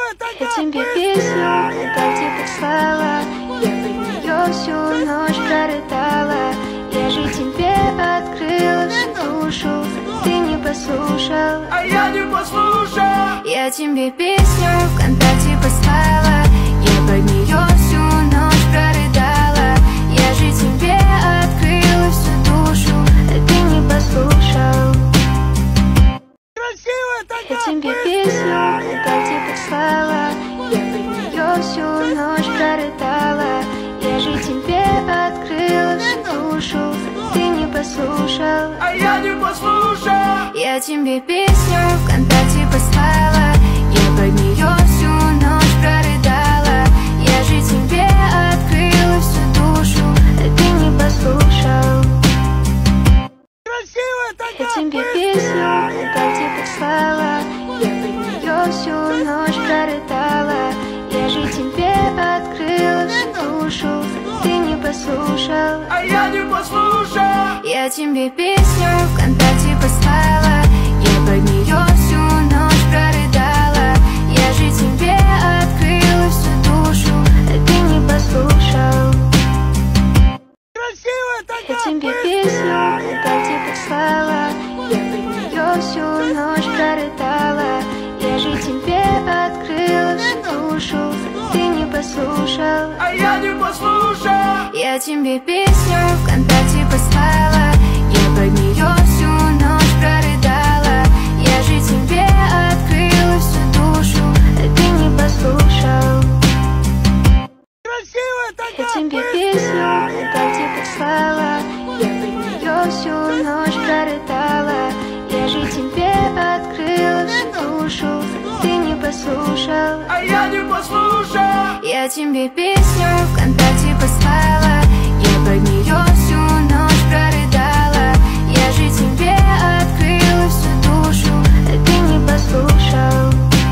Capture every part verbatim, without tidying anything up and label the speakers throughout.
Speaker 1: Я тебе песню ВКонтакте послала, я под нее всю ночь прорыдала. Я же тебе открыла всю душу, ты не послушал,
Speaker 2: а я не послушал.
Speaker 1: Я тебе песню ВКонтакте послала, я под нее всю ночь прорыдала. Я же тебе открыла всю душу, а ты не послушал.
Speaker 2: Красивая такая.
Speaker 1: Я тебе песню ВКонтакте послала, я под нее всю ночь прорыдала. Я же тебе открыла всю душу, ты не послушал,
Speaker 2: а я не послушал.
Speaker 1: Я тебе песню ВКонтакте послала, я под нее всю ночь прорыдала. Я же тебе открыла всю душу, а ты не послушал.
Speaker 2: Красивая такая.
Speaker 1: Я тебе песню ВКонтакте послала, я под нее всю ночь прорыдала. Я же тебе открыла всю душу, ты не послушал,
Speaker 2: а я не послушал.
Speaker 1: Я тебе песню ВКонтакте послала, я под нее всю ночь прорыдала. Я же тебе открыла всю душу, а ты не послушал.
Speaker 2: Красивая такая.
Speaker 1: Я тебе песню ВКонтакте послала, я под нее всю ночь прорыдала. Я же тебе открыла всю душу, ты не послушал,
Speaker 2: а я не послушал.
Speaker 1: Я тебе песню ВКонтакте послала, я под нее всю ночь прорыдала. Я же тебе открыла всю душу, а ты не послушал.
Speaker 2: Красивая такая.
Speaker 1: Я тебе песню ВКонтакте послала, я под нее всю ночь прорыдала. Я же тебе открыла всю душу, ты не послушал,
Speaker 2: а я не послушал.
Speaker 1: Я тебе песню ВКонтакте послала, я под нее всю ночь прорыдала. Я же тебе открыла всю душу, а ты не послушал.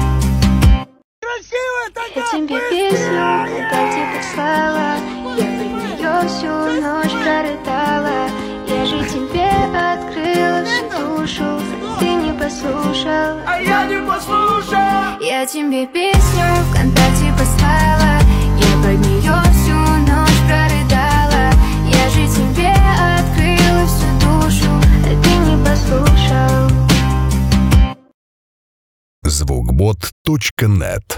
Speaker 2: Красивая такая.
Speaker 1: Я тебе песню ВКонтакте послала, я под нее всю ночь прорыдала. Я же тебе открыла всю душу, ты не послушал,
Speaker 2: а я не послушал.
Speaker 1: Я тебе песню ВКонтакте послала, я под нее всю ночь прорыдала. Я же тебе открыла всю душу, а ты не послушал.
Speaker 3: звукбот точка нет